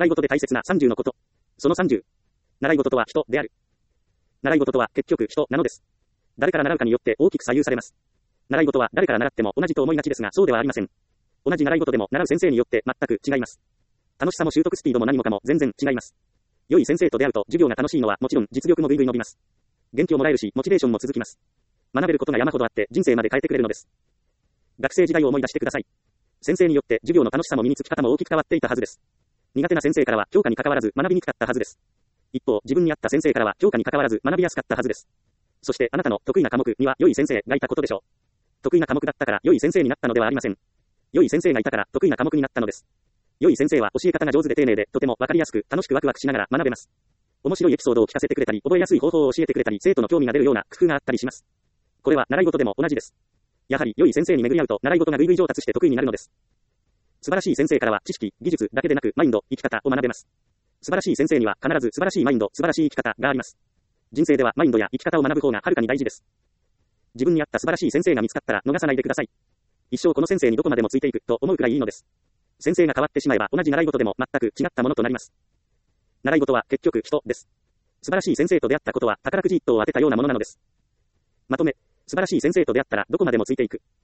習い事で大切な30のこと。その30。習い事とは人である。習い事とは結局人なのです。誰から習うかによって大きく左右されます。習い事は誰から習っても同じと思いがちですが、そうではありません。同じ習い事でも習う先生によって全く違います。楽しさも習得スピードも何もかも全然違います。良い先生と出会うと授業が楽しいのはもちろん実力もぐいぐい伸びます。元気をもらえるし、モチベーションも続きます。学べることが山ほどあって人生まで変えてくれるのです。学生時代を思い出してください。先生によって授業の楽しさも身につき方も大きく変わっていたはずです。苦手な先生からは教科に関わらず学びにくかったはずです。一方、自分に合った先生からは教科に関わらず学びやすかったはずです。そしてあなたの得意な科目には良い先生がいたことでしょう。得意な科目だったから良い先生になったのではありません。良い先生がいたから得意な科目になったのです。良い先生は教え方が上手で丁寧でとてもわかりやすく楽しくワクワクしながら学べます。面白いエピソードを聞かせてくれたり、覚えやすい方法を教えてくれたり、生徒の興味が出るような工夫があったりします。これは習い事でも同じです。やはり良い先生に巡り合うと習い事がぐいぐい上達して得意になるのです。素晴らしい先生からは知識、技術だけでなくマインド、生き方を学べます。素晴らしい先生には必ず素晴らしいマインド、素晴らしい生き方があります。人生ではマインドや生き方を学ぶ方がはるかに大事です。自分に合った素晴らしい先生が見つかったら逃さないでください。一生この先生にどこまでもついていくと思うくらいいいのです。先生が変わってしまえば同じ習い事でも全く違ったものとなります。習い事は結局人です。素晴らしい先生と出会ったことは宝くじ一等を当てたようなものなのです。まとめ、素晴らしい先生と出会ったらどこまでもついていく。